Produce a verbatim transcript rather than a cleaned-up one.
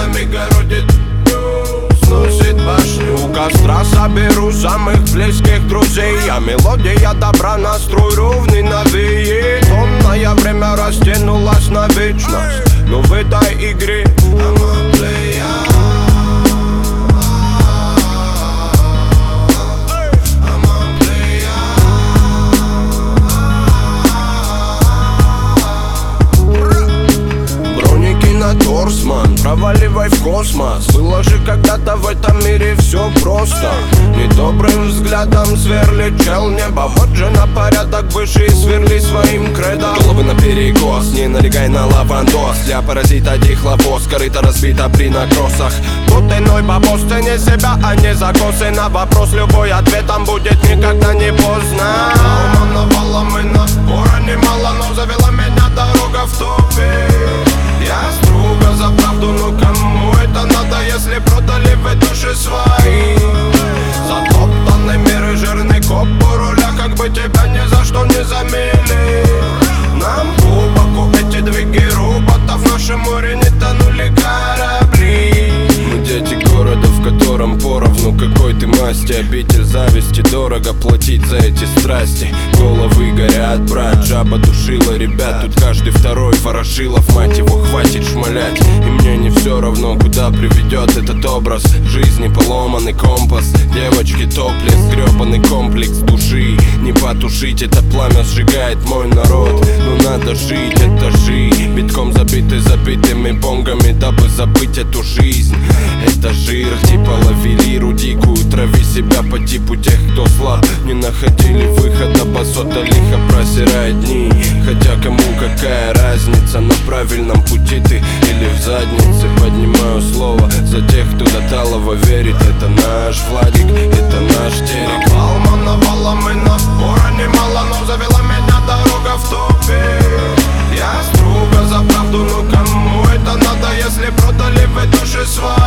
нами городит, сносит башню. У костра соберу самых близких друзей, а мелодия добра, настрой ровный навеет. Томное время растянулось на вечность, но в этой игре I'm a player. Торсман, проваливай в космос. Было же когда-то в этом мире все просто. Недобрым взглядом сверлит чел небо. Вот же на порядок выше сверли своим кредом. Головы на перекос, не налегай на лавандос. Для паразита дихлофос, корыто разбита при накросах. Тут иной бабос, цени себя, а не закосы. На вопрос любой ответом будет никогда не поздно. Навалом и напора немало, но завела меня дорога в тупик. Я струга за правду, но кому это надо, если продали вы души свои? Затоптанный мир и жирный коп у руля, как бы тебя ни за что не замели. Нам глубоко эти двиги роботов, в нашем море не тонули корабли. Мы дети города, в котором поровну какой ты масти. Обитель зависти, дорого платить за эти страсти. Головы горят, брат, жаба душила ребят. Тут каждый второй ворошилов, мать его, хватит шмалять. И мне не все равно, куда приведет этот образ жизни, поломанный компас. Девочки топлес, гребаный комплекс души. Не потушить это пламя, сжигает мой народ. Но надо жить, этажи битком забиты забитыми бонгами, дабы забыть эту жизнь. Это жир, типа лови лиру дикую, трави себя по типу тех, кто слаб. Не находили выхода, басота лихо просирает дни. Хотя кому какая разница, на правильном пути ты или в заднице. Поднимаю слово за тех, кто до талого верит. Это наш Владик, это наш Терек. Навалом, навалом и напора немало, но завела меня дорога в тупик. Я струга за правду, но кому это надо, если продали вы души свои?